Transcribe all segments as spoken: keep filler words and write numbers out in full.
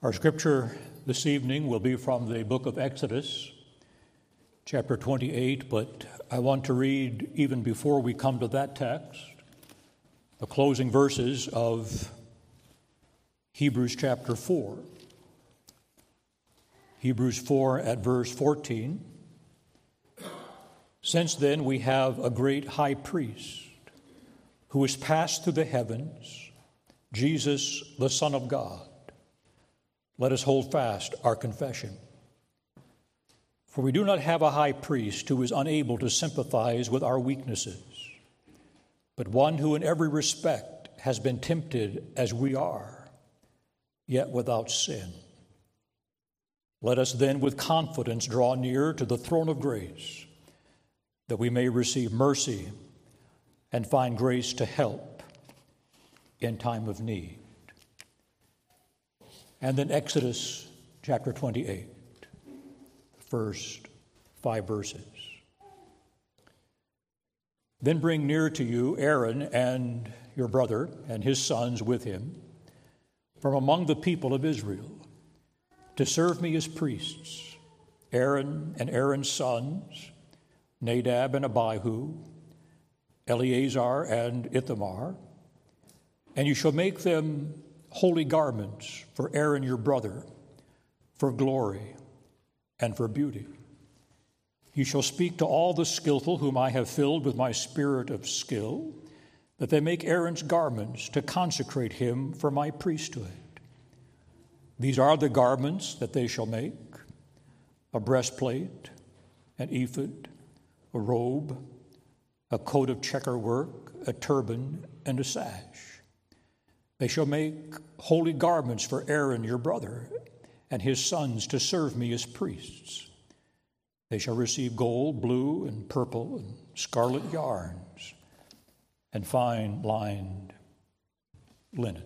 Our scripture this evening will be from the book of Exodus, chapter twenty-eight, but I want to read, even before we come to that text, the closing verses of Hebrews chapter four. Hebrews four at verse fourteen. Since then we have a great high priest who has passed through the heavens, Jesus, the Son of God. Let us hold fast our confession. For we do not have a high priest who is unable to sympathize with our weaknesses, but one who in every respect has been tempted as we are, yet without sin. Let us then with confidence draw near to the throne of grace, that we may receive mercy and find grace to help in time of need. And then Exodus chapter twenty-eight, the first five verses. Then bring near to you Aaron and your brother and his sons with him from among the people of Israel to serve me as priests, Aaron and Aaron's sons, Nadab and Abihu, Eleazar and Ithamar, and you shall make them holy garments for Aaron your brother, for glory and for beauty. You shall speak to all the skillful whom I have filled with my spirit of skill, that they make Aaron's garments to consecrate him for my priesthood. These are the garments that they shall make: a breastplate, an ephod, a robe, a coat of checker work, a turban, and a sash. They shall make holy garments for Aaron your brother and his sons to serve me as priests. They shall receive gold, blue, and purple, and scarlet yarns, and fine lined linen.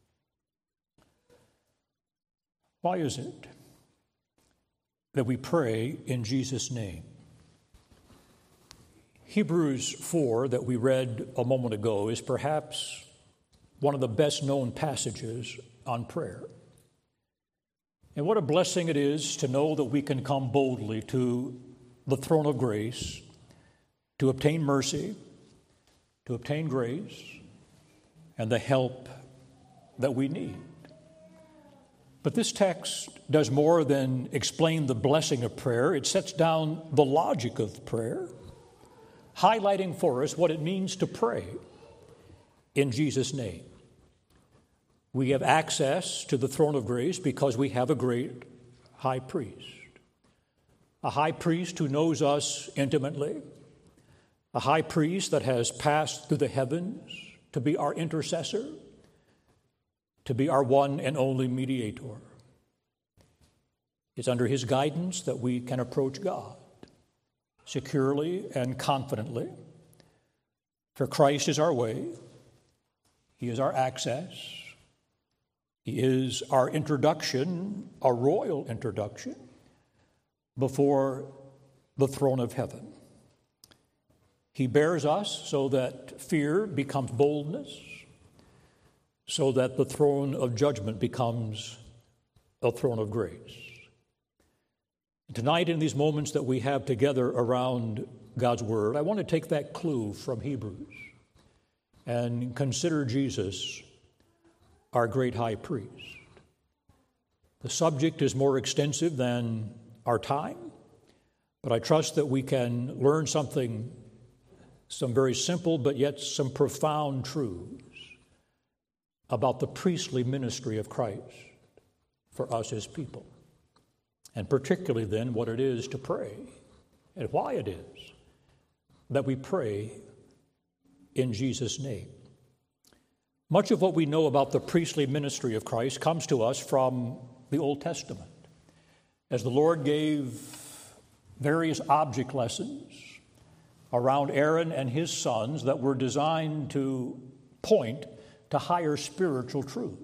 Why is it that we pray in Jesus' name? Hebrews four, that we read a moment ago, is perhaps one of the best-known passages on prayer. And what a blessing it is to know that we can come boldly to the throne of grace to obtain mercy, to obtain grace, and the help that we need. But this text does more than explain the blessing of prayer. It sets down the logic of prayer, highlighting for us what it means to pray in Jesus' name. We have access to the throne of grace because we have a great high priest, a high priest who knows us intimately, a high priest that has passed through the heavens to be our intercessor, to be our one and only mediator. It's under his guidance that we can approach God securely and confidently. For Christ is our way. He is our access. He is our introduction, a royal introduction, before the throne of heaven. He bears us so that fear becomes boldness, so that the throne of judgment becomes a throne of grace. Tonight, in these moments that we have together around God's Word, I want to take that clue from Hebrews and consider Jesus our great high priest. The subject is more extensive than our time, but I trust that we can learn something, some very simple but yet some profound truths about the priestly ministry of Christ for us as people, and particularly then what it is to pray and why it is that we pray in Jesus' name. Much of what we know about the priestly ministry of Christ comes to us from the Old Testament, as the Lord gave various object lessons around Aaron and his sons that were designed to point to higher spiritual truths.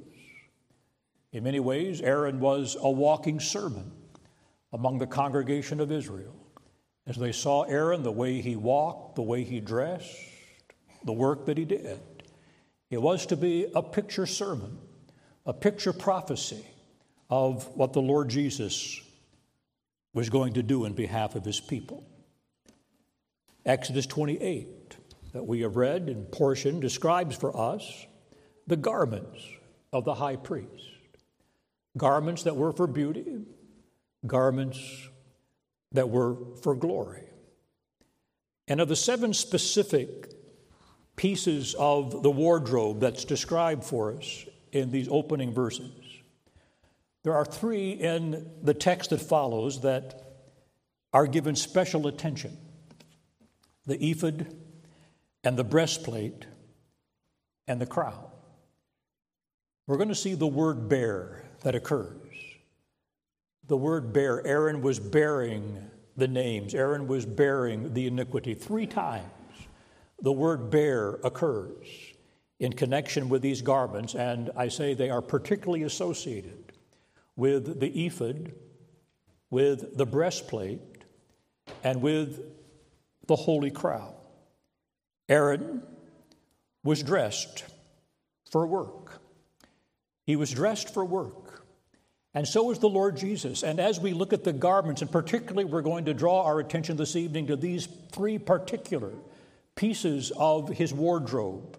In many ways, Aaron was a walking sermon among the congregation of Israel. As they saw Aaron, the way he walked, the way he dressed, the work that he did, it was to be a picture sermon, a picture prophecy of what the Lord Jesus was going to do in behalf of his people. Exodus twenty-eight, that we have read in portion, describes for us the garments of the high priest. Garments that were for beauty, garments that were for glory. And of the seven specific pieces of the wardrobe that's described for us in these opening verses, there are three in the text that follows that are given special attention: the ephod and the breastplate and the crown. We're going to see the word bear that occurs. The word bear, Aaron was bearing the names. Aaron was bearing the iniquity. Three times the word bear occurs in connection with these garments, and I say they are particularly associated with the ephod, with the breastplate, and with the holy crown. Aaron was dressed for work. He was dressed for work. And so is the Lord Jesus. And as we look at the garments, and particularly we're going to draw our attention this evening to these three particular pieces of his wardrobe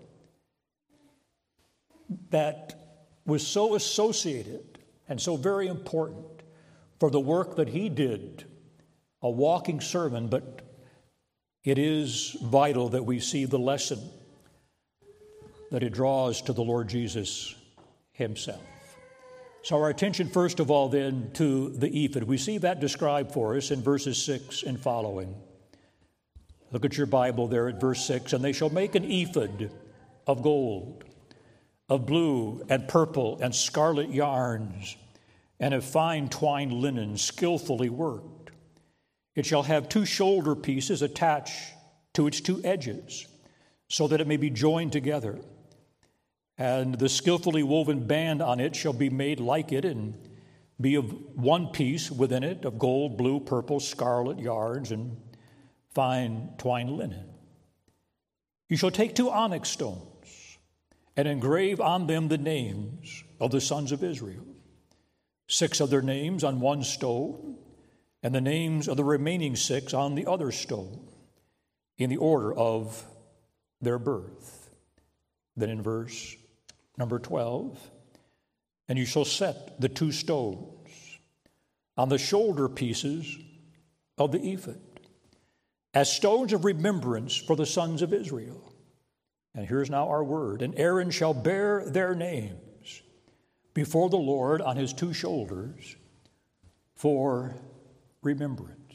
that was so associated and so very important for the work that he did, a walking sermon, but it is vital that we see the lesson that it draws to the Lord Jesus himself. So our attention first of all then to the ephod. We see that described for us in verses six and following. Look at your Bible there at verse six. And they shall make an ephod of gold, of blue and purple and scarlet yarns, and of fine twined linen, skillfully worked. It shall have two shoulder pieces attached to its two edges, so that it may be joined together. And the skillfully woven band on it shall be made like it, and be of one piece within it, of gold, blue, purple, scarlet yarns, and fine twined linen. You shall take two onyx stones, and engrave on them the names of the sons of Israel, six of their names on one stone, and the names of the remaining six on the other stone, in the order of their birth. Then in verse number twelve, and you shall set the two stones on the shoulder pieces of the ephod as stones of remembrance for the sons of Israel. And here's now our word. And Aaron shall bear their names before the Lord on his two shoulders for remembrance.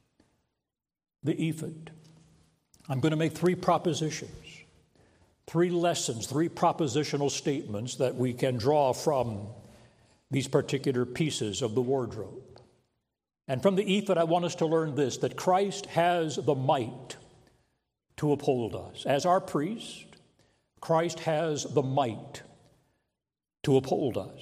The ephod. I'm going to make three propositions. Three lessons, three propositional statements that we can draw from these particular pieces of the wardrobe. And from the ephod, I want us to learn this, that Christ has the might to uphold us. As our priest, Christ has the might to uphold us.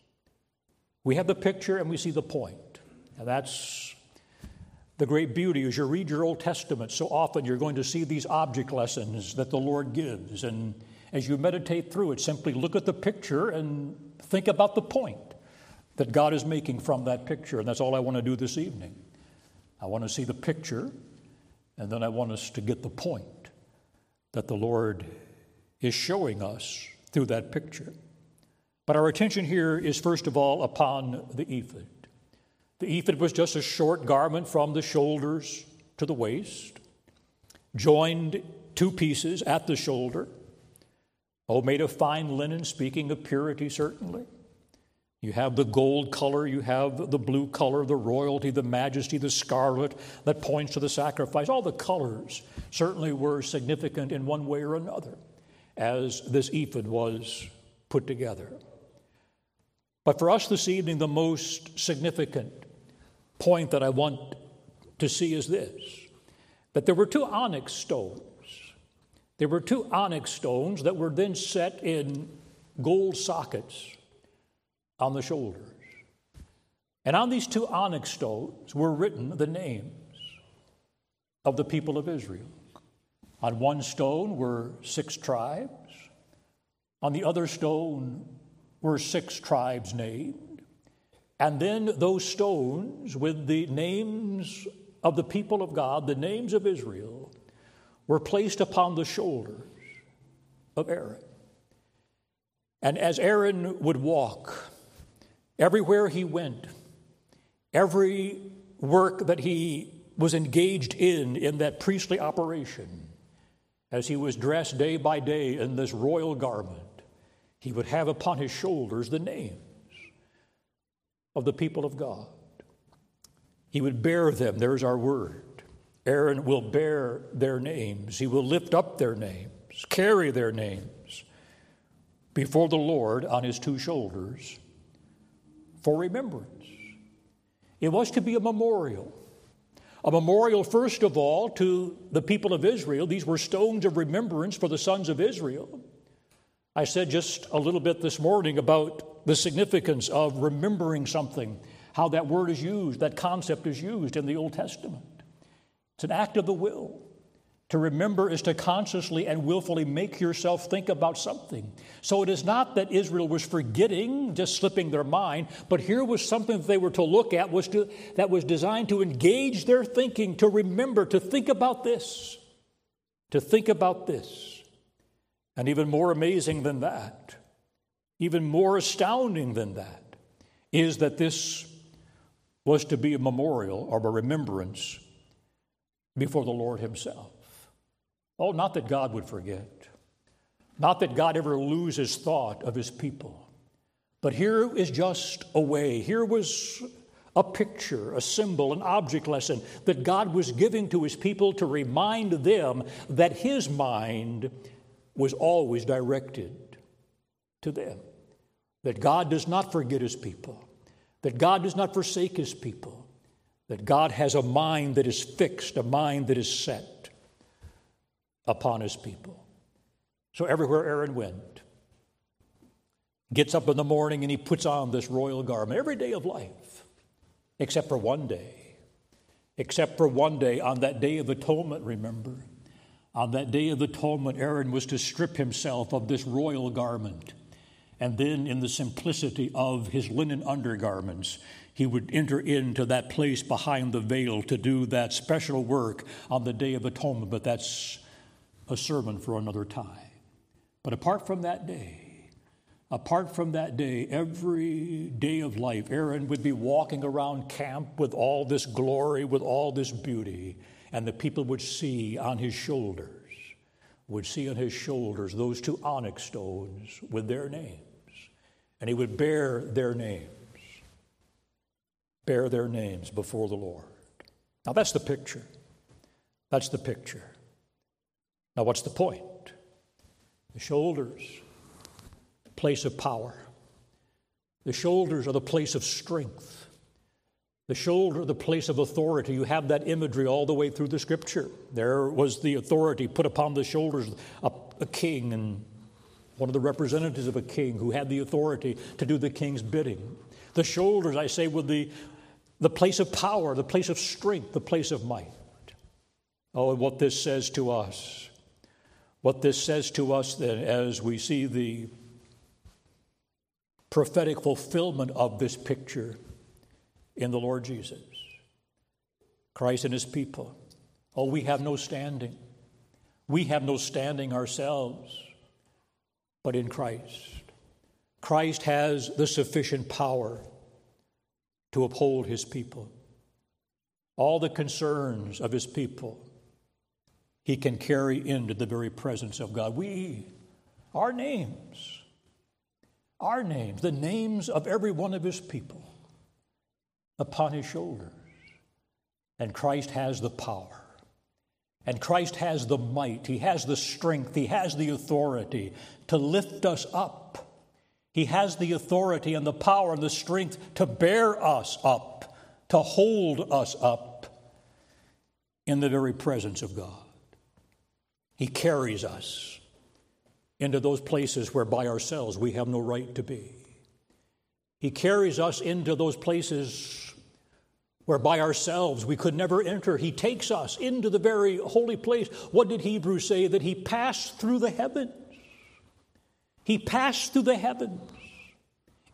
We have the picture and we see the point. And that's the great beauty. As you read your Old Testament, so often you're going to see these object lessons that the Lord gives. And as you meditate through it, simply look at the picture and think about the point that God is making from that picture. And that's all I want to do this evening. I want to see the picture, and then I want us to get the point that the Lord is showing us through that picture. But our attention here is first of all upon the ephod. The ephod was just a short garment from the shoulders to the waist, joined two pieces at the shoulder, oh, made of fine linen, speaking of purity certainly. You have the gold color, you have the blue color, the royalty, the majesty, the scarlet that points to the sacrifice. All the colors certainly were significant in one way or another as this ephod was put together. But for us this evening, the most significant point that I want to see is this, that there were two onyx stones. There were two onyx stones that were then set in gold sockets on the shoulders. And on these two onyx stones were written the names of the people of Israel. On one stone were six tribes. On the other stone were six tribes named. And then those stones with the names of the people of God, the names of Israel, were placed upon the shoulders of Aaron. And as Aaron would walk, everywhere he went, every work that he was engaged in, in that priestly operation, as he was dressed day by day in this royal garment, he would have upon his shoulders the names of the people of God. He would bear them. There's our word. Aaron will bear their names. He will lift up their names, carry their names before the Lord on his two shoulders for remembrance. It was to be a memorial. A memorial, first of all, to the people of Israel. These were stones of remembrance for the sons of Israel. I said just a little bit this morning about the significance of remembering something, how that word is used, that concept is used in the Old Testament. It's an act of the will. To remember is to consciously and willfully make yourself think about something. So it is not that Israel was forgetting, just slipping their mind, but here was something that they were to look at was to, that was designed to engage their thinking, to remember, to think about this, to think about this. And even more amazing than that, even more astounding than that, is that this was to be a memorial or a remembrance before the Lord himself. Oh, not that God would forget, not that God ever loses thought of his people, but here is just a way, here was a picture, a symbol, an object lesson that God was giving to his people to remind them that his mind was always directed to them, that God does not forget his people, that God does not forsake his people, that God has a mind that is fixed, a mind that is set upon his people. So everywhere Aaron went, gets up in the morning and he puts on this royal garment every day of life, except for one day, except for one day, on that day of atonement, remember. On that day of atonement, Aaron was to strip himself of this royal garment. And then in the simplicity of his linen undergarments, he would enter into that place behind the veil to do that special work on the Day of Atonement. But that's a sermon for another time. But apart from that day, apart from that day, every day of life, Aaron would be walking around camp with all this glory, with all this beauty. And the people would see on his shoulders, would see on his shoulders those two onyx stones with their names. And he would bear their names, bear their names before the Lord. Now that's the picture. That's the picture. Now what's the point? The shoulders, place of power. The shoulders are the place of strength. The shoulder, the place of authority. You have that imagery all the way through the Scripture. There was the authority put upon the shoulders of a king and one of the representatives of a king who had the authority to do the king's bidding. The shoulders, I say, were the, the place of power, the place of strength, the place of might. Oh, and what this says to us, what this says to us then as we see the prophetic fulfillment of this picture in the Lord Jesus, Christ and his people. Oh, we have no standing. We have no standing ourselves, but in Christ. Christ has the sufficient power to uphold his people. All the concerns of his people, he can carry into the very presence of God. We, our names, our names, the names of every one of his people, upon his shoulders. And Christ has the power. And Christ has the might. He has the strength. He has the authority to lift us up. He has the authority and the power and the strength to bear us up, to hold us up in the very presence of God. He carries us into those places where by ourselves we have no right to be. He carries us into those places where by ourselves we could never enter. He takes us into the very holy place. What did Hebrews say? That he passed through the heavens. He passed through the heavens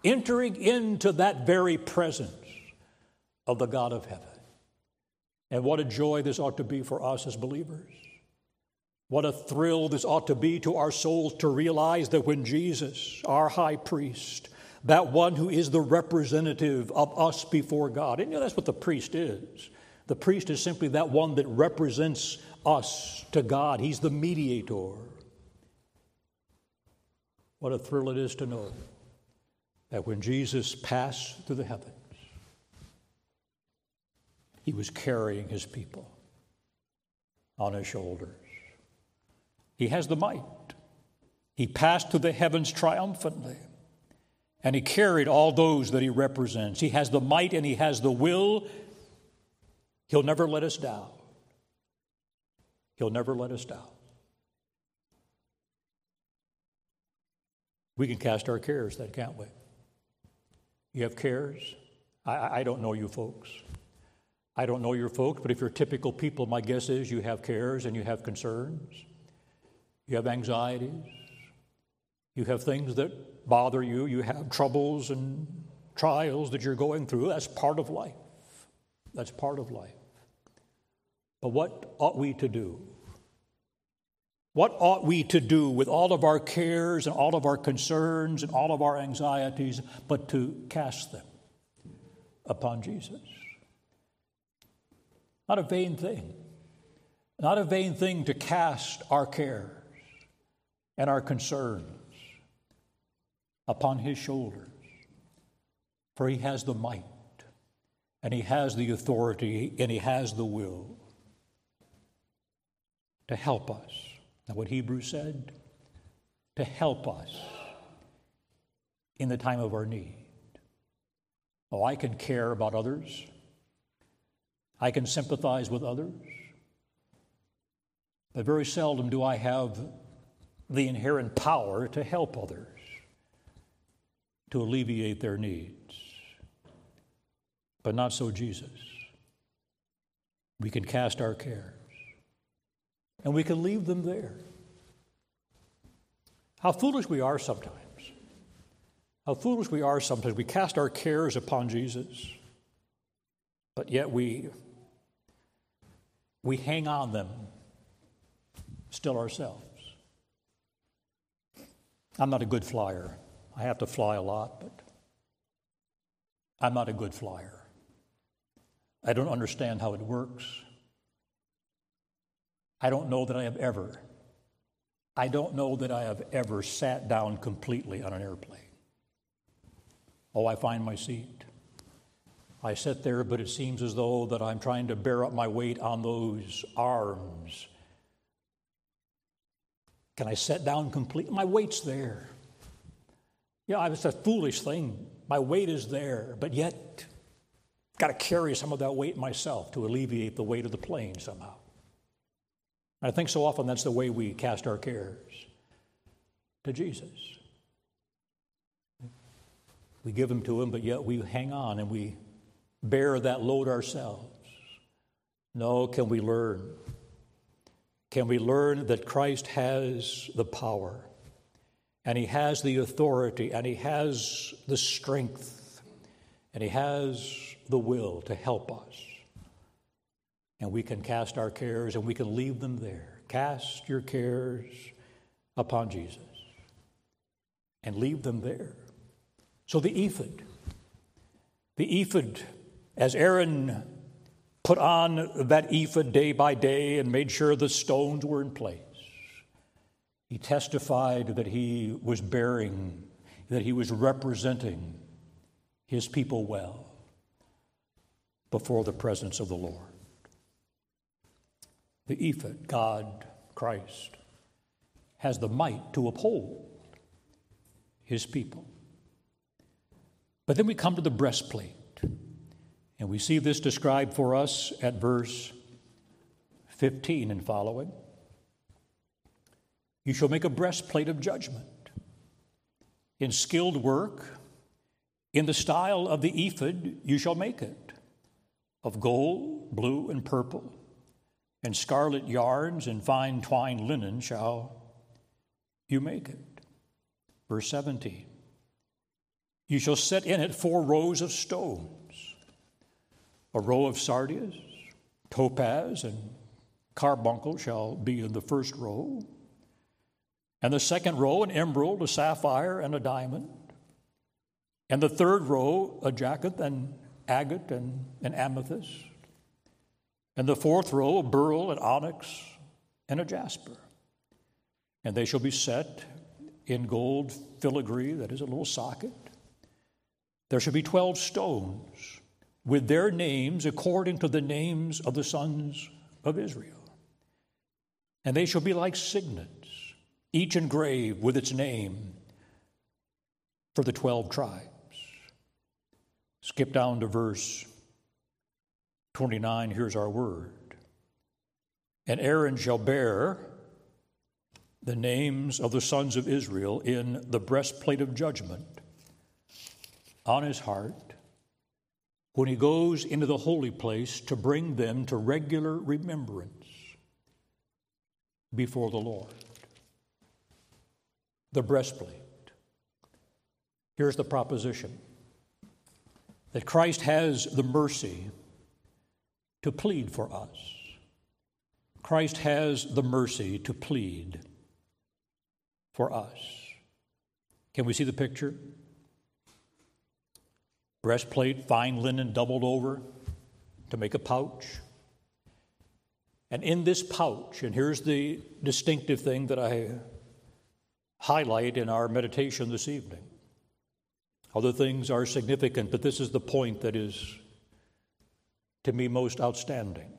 entering into that very presence of the God of heaven. And what a joy this ought to be for us as believers. What a thrill this ought to be to our souls to realize that when Jesus, our high priest, that one who is the representative of us before God, and you know, that's what the priest is. The priest is simply that one that represents us to God. He's the mediator. What a thrill it is to know that when Jesus passed through the heavens, he was carrying his people on his shoulders. He has the might. He passed through the heavens triumphantly, and he carried all those that he represents. He has the might and he has the will. He'll never let us down. He'll never let us down. We can cast our cares then, can't we? You have cares? I, I don't know you folks. I don't know your folks, but if you're typical people, my guess is you have cares and you have concerns. You have anxieties. You have things that bother you. You have troubles and trials that you're going through. That's part of life. That's part of life. But what ought we to do? What ought we to do with all of our cares and all of our concerns and all of our anxieties but to cast them upon Jesus? Not a vain thing. Not a vain thing to cast our cares and our concerns upon his shoulders. For he has the might, and he has the authority, and he has the will to help us. Now, what Hebrews said, to help us in the time of our need. Oh, I can care about others. I can sympathize with others. But very seldom do I have the inherent power to help others, to alleviate their needs. But not so Jesus. We can cast our cares, and we can leave them there. How foolish we are sometimes. How foolish we are sometimes. We cast our cares upon Jesus, but yet we, we hang on them still ourselves. I'm not a good flyer. I have to fly a lot, but I'm not a good flyer. I don't understand how it works. I don't know that I have ever, I don't know that I have ever sat down completely on an airplane. Oh, I find my seat. I sit there, but it seems as though that I'm trying to bear up my weight on those arms. Can I sit down completely? My weight's there. Yeah, it's a foolish thing. My weight is there, but yet I've got to carry some of that weight myself to alleviate the weight of the plane somehow. I think so often that's the way we cast our cares to Jesus. We give them to him, but yet we hang on and we bear that load ourselves. No, can we learn? Can we learn that Christ has the power, and he has the authority, and he has the strength, and he has the will to help us? And we can cast our cares and we can leave them there. Cast your cares upon Jesus and leave them there. So the ephod, the ephod, as Aaron put on that ephod day by day and made sure the stones were in place, he testified that he was bearing, that he was representing his people well before the presence of the Lord. The ephod, God, Christ, has the might to uphold his people. But then we come to the breastplate, and we see this described for us at verse fifteen and following. You shall make a breastplate of judgment in skilled work, in the style of the ephod you shall make it, of gold, blue, and purple, and scarlet yarns and fine twined linen shall you make it. Verse seventeen. You shall set in it four rows of stones, a row of sardius, topaz, and carbuncle shall be in the first row, and the second row an emerald, a sapphire, and a diamond, and the third row a jacinth and agate and an amethyst, and the fourth row a beryl, an onyx, and a jasper. And they shall be set in gold filigree, that is a little socket. There shall be twelve stones with their names according to the names of the sons of Israel. And they shall be like signets, each engraved with its name for the twelve tribes. Skip down to verse twenty-nine. Here's our word. And Aaron shall bear the names of the sons of Israel in the breastplate of judgment on his heart when he goes into the holy place to bring them to regular remembrance before the Lord. The breastplate. Here's the proposition: that Christ has the mercy to plead for us. Christ has the mercy to plead for us. Can we see the picture? Breastplate, fine linen doubled over to make a pouch. And in this pouch, and here's the distinctive thing that I highlight in our meditation this evening. Other things are significant, but this is the point that is, to me, most outstanding.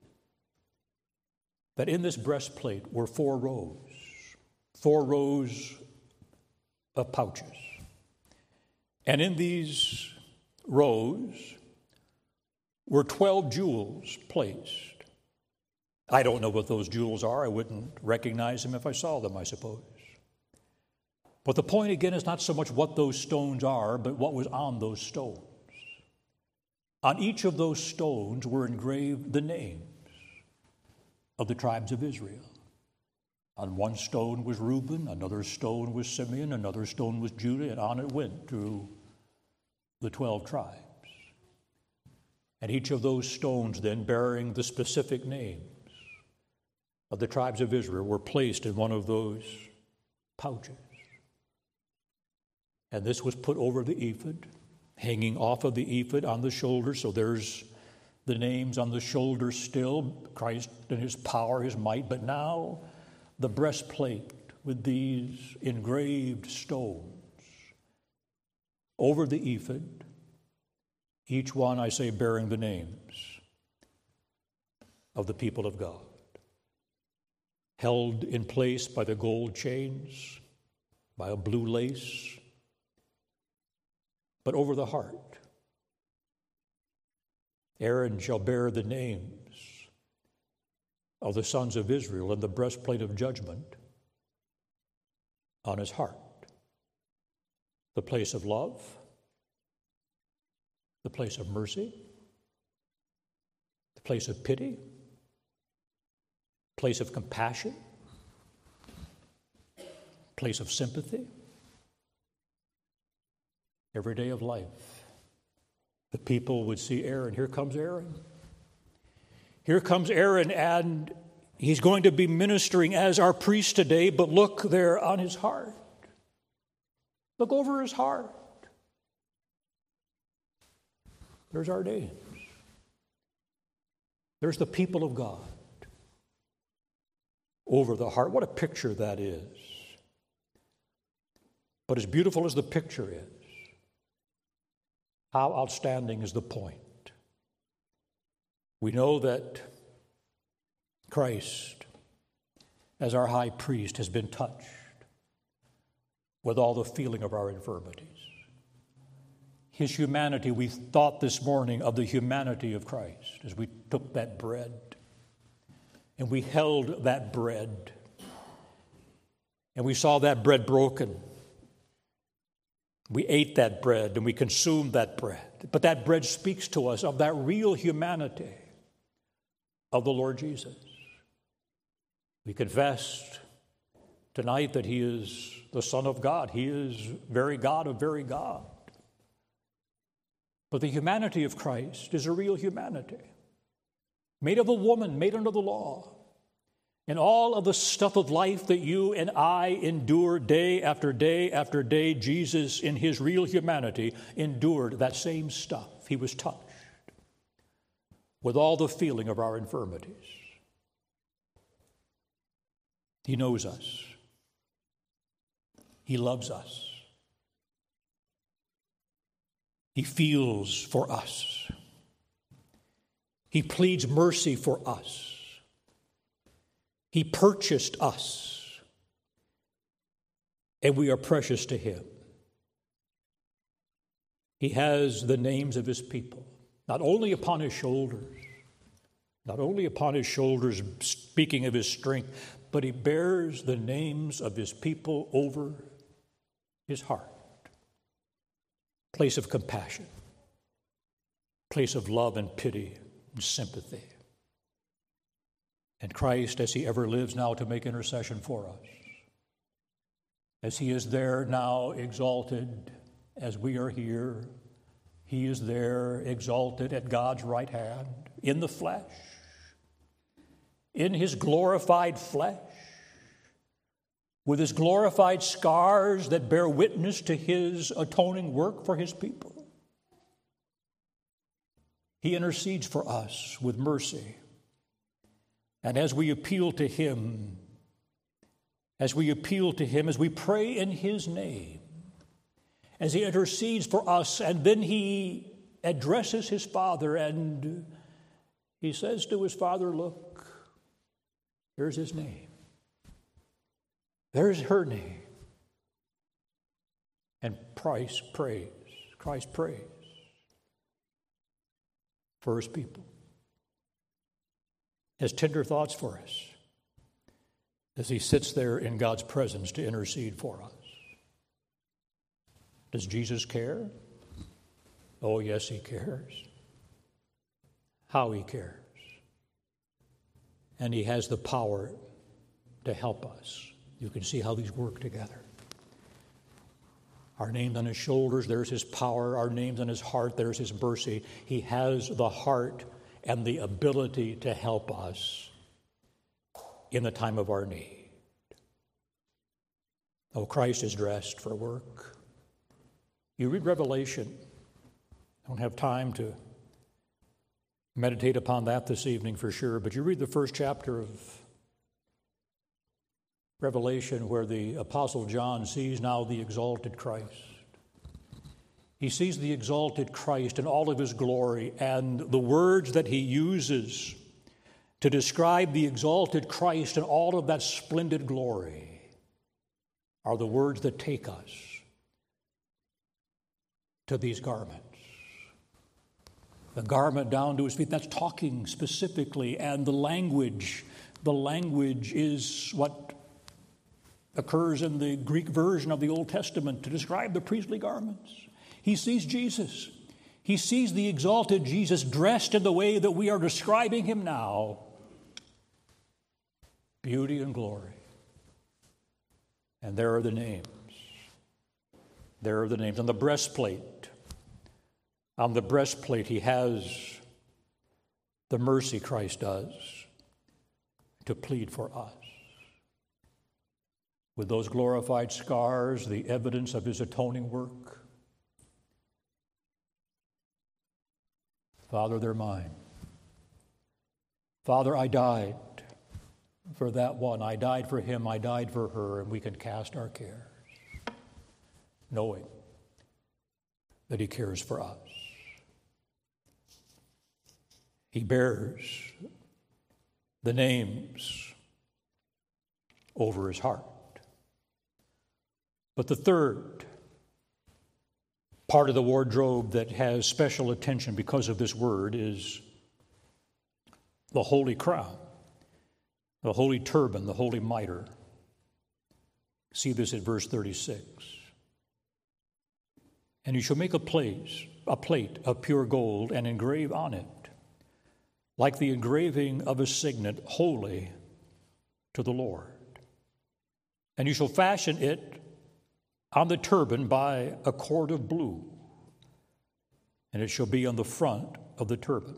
That in this breastplate were four rows, four rows of pouches. And in these rows were twelve jewels placed. I don't know what those jewels are. I wouldn't recognize them if I saw them, I suppose. But the point, again, is not so much what those stones are, but what was on those stones. On each of those stones were engraved the names of the tribes of Israel. On one stone was Reuben, another stone was Simeon, another stone was Judah, and on it went through the twelve tribes. And each of those stones then, bearing the specific names of the tribes of Israel, were placed in one of those pouches. And this was put over the ephod, hanging off of the ephod on the shoulder. So there's the names on the shoulder still, Christ and his power, his might. But now the breastplate with these engraved stones over the ephod, each one, I say, bearing the names of the people of God, held in place by the gold chains, by a blue lace, but over the heart. Aaron shall bear the names of the sons of Israel in the breastplate of judgment on his heart. The place of love, the place of mercy, the place of pity, place of compassion, place of sympathy. Every day of life, the people would see Aaron. Here comes Aaron. Here comes Aaron, and he's going to be ministering as our priest today, but look there on his heart. Look over his heart. There's our names. There's the people of God over the heart. What a picture that is. But as beautiful as the picture is, how outstanding is the point? We know that Christ, as our high priest, has been touched with all the feeling of our infirmities. His humanity, we thought this morning of the humanity of Christ as we took that bread and we held that bread and we saw that bread broken. We ate that bread and we consumed that bread. But that bread speaks to us of that real humanity of the Lord Jesus. We confessed tonight that he is the Son of God. He is very God of very God. But the humanity of Christ is a real humanity, made of a woman, made under the law. And all of the stuff of life that you and I endure day after day after day, Jesus, in his real humanity, endured that same stuff. He was touched with all the feeling of our infirmities. He knows us. He loves us. He feels for us. He pleads mercy for us. He purchased us, and we are precious to him. He has the names of his people, not only upon his shoulders, not only upon his shoulders, speaking of his strength, but he bears the names of his people over his heart. Place of compassion, place of love and pity and sympathy. And Christ, as he ever lives now to make intercession for us, as he is there now exalted as we are here, he is there exalted at God's right hand in the flesh, in his glorified flesh, with his glorified scars that bear witness to his atoning work for his people. He intercedes for us with mercy. And as we appeal to him, as we appeal to him, as we pray in his name, as he intercedes for us, and then he addresses his Father and he says to his Father, look, there's his name. There's her name. And Christ prays, Christ prays for his people. Has tender thoughts for us as he sits there in God's presence to intercede for us. Does Jesus care? Oh, yes, he cares. How he cares. And he has the power to help us. You can see how these work together. Our names on his shoulders, there's his power. Our names on his heart, there's his mercy. He has the heart and the ability to help us in the time of our need. Oh, Christ is dressed for work. You read Revelation. I don't have time to meditate upon that this evening for sure, but you read the first chapter of Revelation where the Apostle John sees now the exalted Christ. He sees the exalted Christ in all of his glory, and the words that he uses to describe the exalted Christ in all of that splendid glory are the words that take us to these garments. The garment down to his feet, that's talking specifically, and the language, the language is what occurs in the Greek version of the Old Testament to describe the priestly garments. He sees Jesus. He sees the exalted Jesus dressed in the way that we are describing him now. Beauty and glory. And there are the names. There are the names. On the breastplate, on the breastplate, he has the mercy Christ does to plead for us. With those glorified scars, the evidence of his atoning work. Father, they're mine. Father, I died for that one. I died for him. I died for her. And we can cast our cares, knowing that he cares for us. He bears the names over his heart. But the third part of the wardrobe that has special attention because of this word is the holy crown, the holy turban, the holy mitre. See this at verse thirty-six. And you shall make a plate, a plate of pure gold and engrave on it, like the engraving of a signet, holy to the Lord. And you shall fashion it on the turban by a cord of blue. and it shall be on the front of the turban.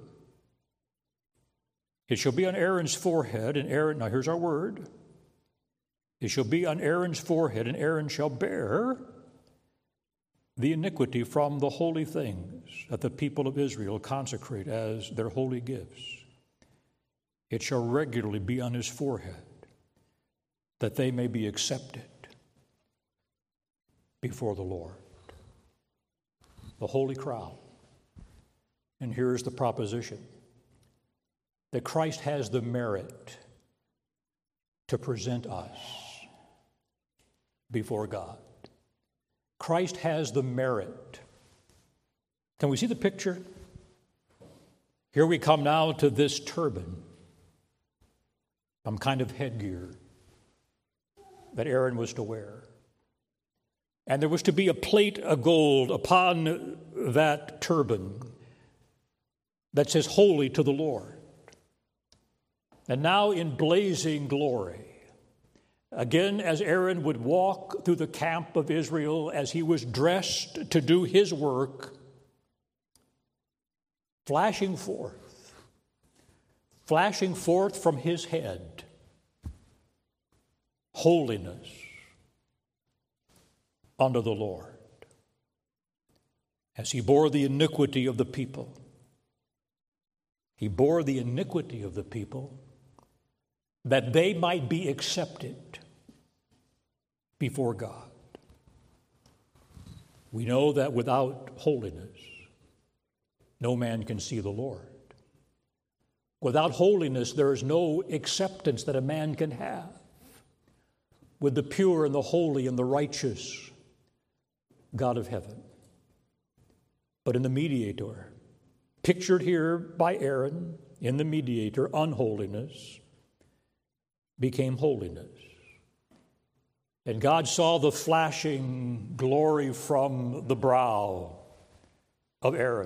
It shall be on Aaron's forehead, and Aaron, now here's our word. It shall be on Aaron's forehead, and Aaron shall bear the iniquity from the holy things that the people of Israel consecrate as their holy gifts. It shall regularly be on his forehead, that they may be accepted before the Lord. The holy crown. And here's the proposition, that Christ has the merit to present us before God. Christ has the merit. Can we see the picture? Here we come now to this turban, some kind of headgear that Aaron was to wear. And there was to be a plate of gold upon that turban that says, "Holy to the Lord." And now in blazing glory, again, as Aaron would walk through the camp of Israel as he was dressed to do his work, flashing forth, flashing forth from his head, holiness unto the Lord, as he bore the iniquity of the people. He bore the iniquity of the people that they might be accepted before God. We know that without holiness, no man can see the Lord. Without holiness, there is no acceptance that a man can have with the pure and the holy and the righteous God of heaven. But in the mediator, pictured here by Aaron, in the mediator, unholiness became holiness. And God saw the flashing glory from the brow of Aaron,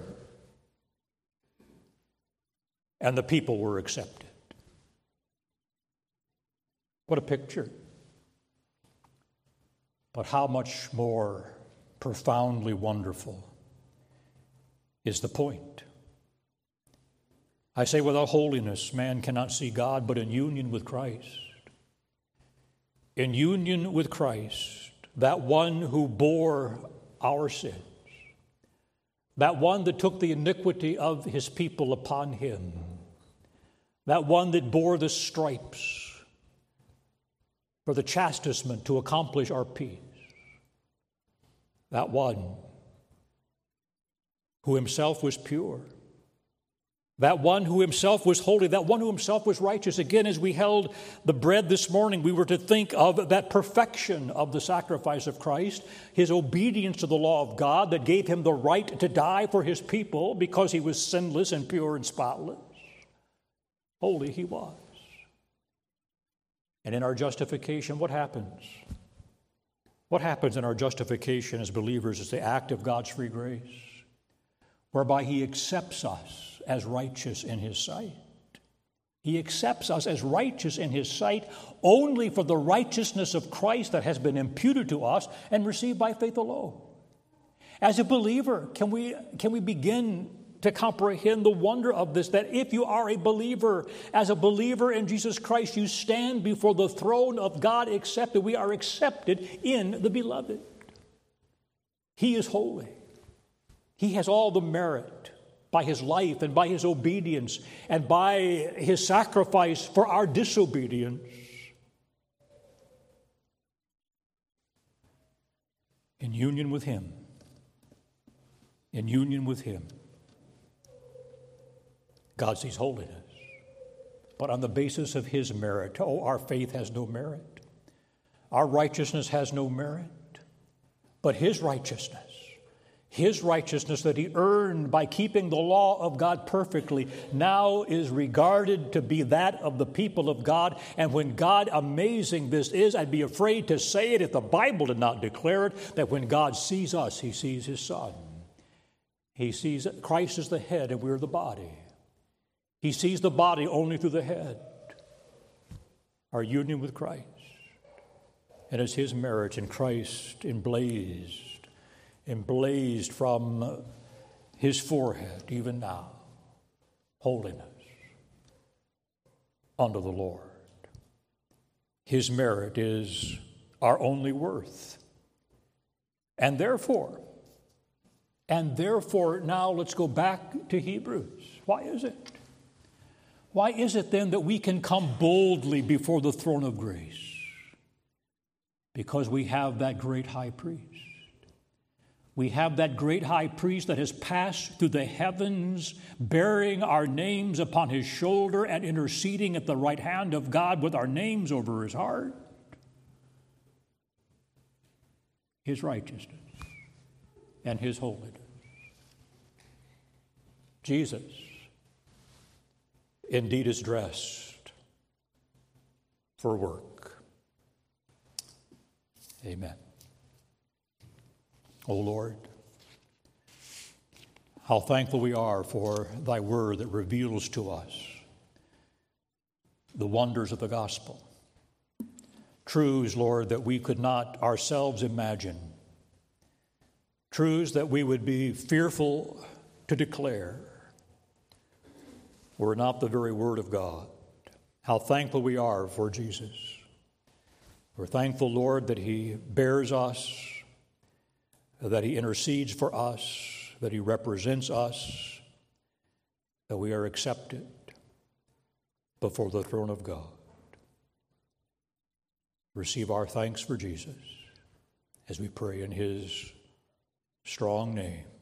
and the people were accepted. What a picture. But how much more profoundly wonderful is the point. I say, without holiness, man cannot see God, but in union with Christ, in union with Christ, that one who bore our sins, that one that took the iniquity of his people upon him, that one that bore the stripes for the chastisement to accomplish our peace, that one who himself was pure, that one who himself was holy, that one who himself was righteous. Again, as we held the bread this morning, we were to think of that perfection of the sacrifice of Christ, his obedience to the law of God that gave him the right to die for his people because he was sinless and pure and spotless. Holy he was. And in our justification, what happens? What happens in our justification as believers is the act of God's free grace, whereby he accepts us as righteous in his sight. He accepts us as righteous in his sight only for the righteousness of Christ that has been imputed to us and received by faith alone. As a believer, can we, can we begin to comprehend the wonder of this, that if you are a believer, as a believer in Jesus Christ, you stand before the throne of God accepted. We are accepted in the beloved. He is holy. He has all the merit by his life and by his obedience and by his sacrifice for our disobedience. In union with him, in union with him, God sees holiness. But on the basis of his merit, oh, our faith has no merit. Our righteousness has no merit. But his righteousness, his righteousness that he earned by keeping the law of God perfectly, now is regarded to be that of the people of God. And when God, amazing this is, I'd be afraid to say it if the Bible did not declare it, that when God sees us, he sees his Son. He sees Christ as the head and we're the body. He sees the body only through the head, our union with Christ. And as his merit in Christ emblazed, emblazed from his forehead, even now, holiness unto the Lord. His merit is our only worth. And therefore, and therefore, now let's go back to Hebrews. Why is it? Why is it then that we can come boldly before the throne of grace? Because we have that great high priest. We have that great high priest that has passed through the heavens, bearing our names upon his shoulder and interceding at the right hand of God with our names over his heart. His righteousness and his holiness. Jesus indeed is dressed for work. Amen. O Lord, how thankful we are for thy word that reveals to us the wonders of the gospel. Truths, Lord, that we could not ourselves imagine. Truths that we would be fearful to declare were not the very word of God. How thankful we are for Jesus. We're thankful, Lord, that he bears us, that he intercedes for us, that he represents us, that we are accepted before the throne of God. Receive our thanks for Jesus as we pray in his strong name.